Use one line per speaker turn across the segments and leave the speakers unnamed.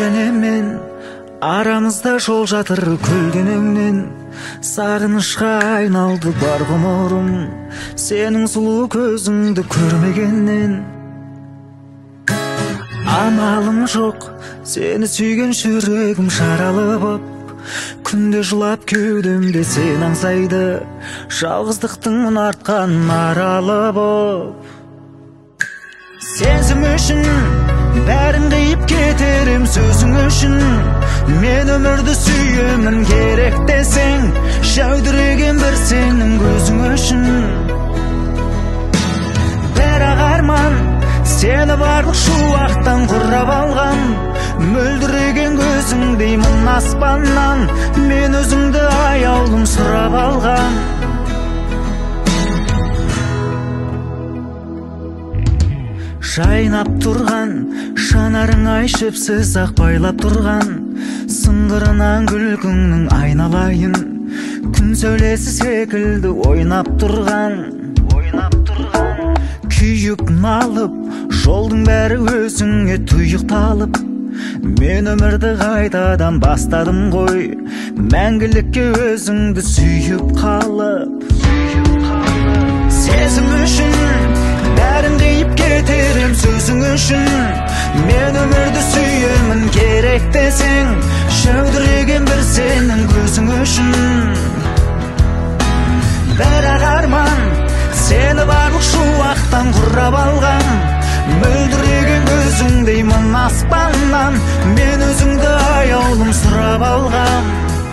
және мен арамызда жол жатыр көлденеңнен. Сағынышқа айналды бар ғұмырым сенің сұлу көзіңді көрмегеннен. Амалым жоқ сені сүйген жүрегім жаралы боп, күнде жылап кеудемде сен аңсайды жалғыздықтың мұнартқан аралы боп. Сенсің үшін бәрін қиып кетерім сөзің үшін, мен өмірді сүйемін керек десең, жәудіреген бір сенің көзің үшін. Бірақ арман сені барлық шуақтан құрап алған, мөлдіреген көзің деймін аспаннан, мен өзіңді аяулым сұрап алған. Жайнап тұрған жанарың айшыпсыз ақ байлап тұрған, сыңғырынан күлкіңнің айналайын, күн сәулесі секілді ойнап тұрған. Күйіп налып жолдың бәрі өзіңе тұйықталып, мен өмірді қайтадан бастадым ғой, мәңгілікке өзіңді сүйіп қалып. Сезім үшін бәрін қиып кетерім сөзің үшін, мен өмірді сүйемін керек десең, жәудіреген бір сенің көзің үшін. Бірақ арман сені барлық шуақтан құрап алған, мөлдіреген көзің деймін аспаннан, мен өзіңді аяулым сұрап алған.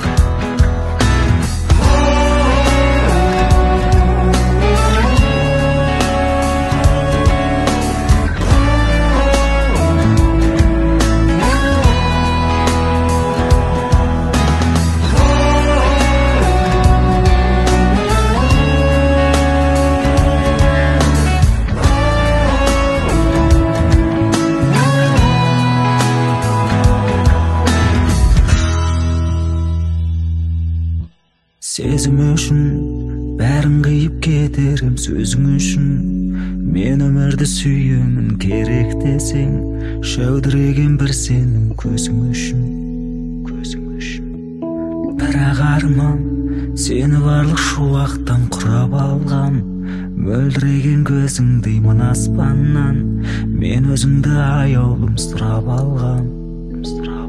Сезім үшін бәрін қиып кетерім сөзің үшін, мен өмірді сүйемін керек десең, жәудіреген бір сенің көзің үшін. Бірақ арман сені барлық шуақтан құрап алған, мөлдіреген көзің деймін аспаннан, мен өзіңді аяулым сұрап алған.